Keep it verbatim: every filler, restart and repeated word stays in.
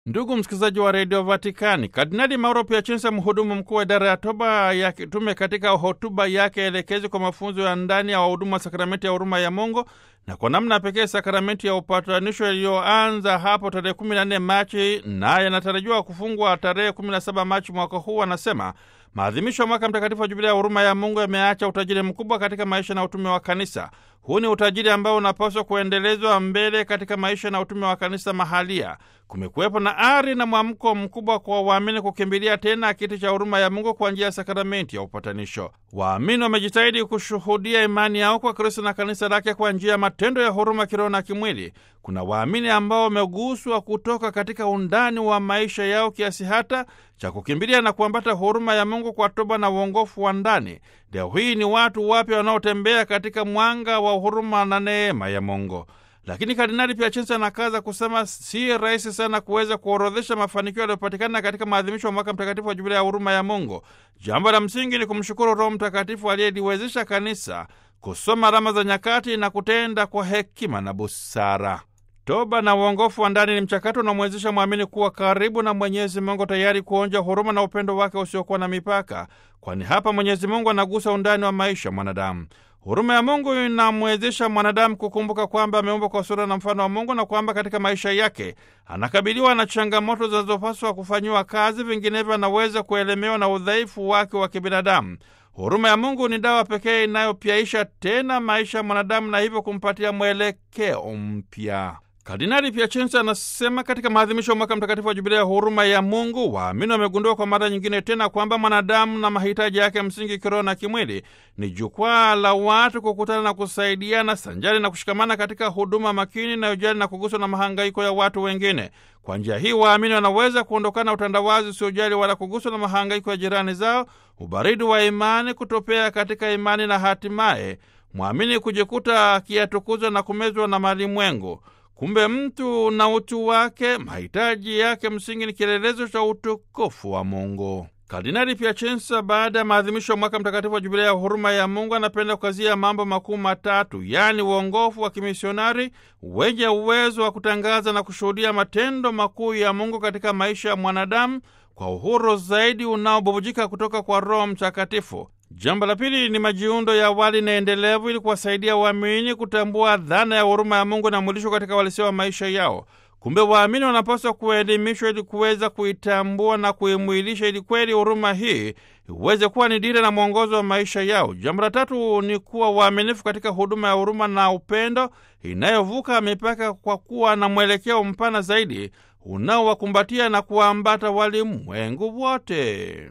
Ndugu msikilizaji wa redio Vatikani, Kardinali Mauro Piacenza, mhudumu mkuu wa idara ya toba ya kitume, katika hotuba yake elekezi kwa mafunzo ya ndani ya wahudumu wa sakramenti ya huruma ya Mungu na kwa namna pekee sakramenti ya upatanisho iliyoanza hapo tarehe kumi na nne Machi na yanatarajiwa kufungwa tarehe kumi na saba Machi mwaka huu, anasema maadhimisho ya mwaka mtakatifu wa Jubilia ya huruma ya Mungu yameacha utajiri mkubwa katika maisha na utume wa kanisa. Huu ni utajiri ambao unapaswa kuendelezwa mbele katika maisha na utume wa kanisa mahalia. Kumekuwepo na ari na mwamko mkubwa kwa waamini kukimbilia tena kiti cha huruma ya Mungu kwa njia ya sakramenti ya upatanisho. Waamini wamejitahidi kushuhudia imani yao kwa Kristo na kanisa lake kwa njia ya matendo ya huruma kiroho na kimwili. Kuna waamini ambao wameguswa kutoka katika undani wa maisha yao kiasi hata cha kukimbilia na kuambata huruma ya Mungu kwa toba na uongofu wa ndani. Leo hii ni watu wapya wanaotembea katika mwanga wa huruma na neema ya Mungu. Lakini Kardinali Piacenza anakaza kusema si rahisi sana kuweza kuorodhesha mafanikio yaliyopatikana katika maadhimisho ya mwaka mtakatifu wa Jubilia ya huruma ya Mungu. Jambo la msingi ni kumshukuru Roho Mtakatifu aliyeliwezesha kanisa kusoma alama za nyakati na kutenda kwa hekima na busara. Toba na uongofu wa ndani ni mchakato unaomwezesha mwamini kuwa karibu na Mwenyezi Mungu, tayari kuonja huruma na upendo wake usiokuwa na mipaka, kwani hapa Mwenyezi Mungu anagusa undani wa maisha ya mwanadamu. Huruma ya Mungu inamwezesha mwanadamu kukumbuka kwamba ameumbwa kwa sura na mfano wa Mungu na kwamba katika maisha yake anakabiliwa na changamoto zinazopaswa kufanyiwa kazi, vinginevyo anaweza kuelemewa na udhaifu wake wa kibinadamu. Huruma ya Mungu ni dawa pekee inayopyaisha tena maisha ya mwanadamu na hivyo kumpatia mwelekeo mpya. Kardinali Piacenza anasema katika maadhimisho ya mwaka mtakatifu wa Jubilia ya huruma ya Mungu, waamini wamegundua kwa mara nyingine tena kwamba mwanadamu na mahitaji yake msingi kiroho na kimwili ni jukwaa la watu kukutana na kusaidiana sanjari na kushikamana katika huduma makini na ujali na kuguswa na mahangaiko ya watu wengine. Kwa njia hii waamini wanaweza kuondokana utandawazi usiojali wala kuguswa na mahangaiko ya jirani zao, ubaridi wa imani kutopea katika imani, na hatimaye mwamini kujikuta akiyatukuzwa na kumezwa na malimwengu. Kumbe mtu na utu wake, mahitaji yake msingi ni kielelezo cha utukufu wa Mungu. Kardinali Piacenza, baada ya maadhimisho ya mwaka mtakatifu wa Jubilia ya huruma ya Mungu, anapenda kukazia mambo makuu matatu, yaani uongofu wa kimisionari wenye uwezo wa kutangaza na kushuhudia matendo makuu ya Mungu katika maisha ya mwanadamu kwa uhuru zaidi unaobubujika kutoka kwa Roho Mtakatifu. Jambo la pili ni majiundo ya awali na endelevu ili kuwasaidia waamini kutambua dhana ya huruma ya Mungu na mwilisho katika uhalisia wa maisha yao. Kumbe waamini wanapaswa kuelimishwa ili kuweza kuitambua na kuimwilisha ili kweli huruma hii iweze kuwa ni dira na mwongozo wa maisha yao. Jambo la tatu ni kuwa waaminifu katika huduma ya huruma na upendo inayovuka mipaka kwa kuwa na mwelekeo mpana zaidi unaowakumbatia na kuwaambata walimwengu wote.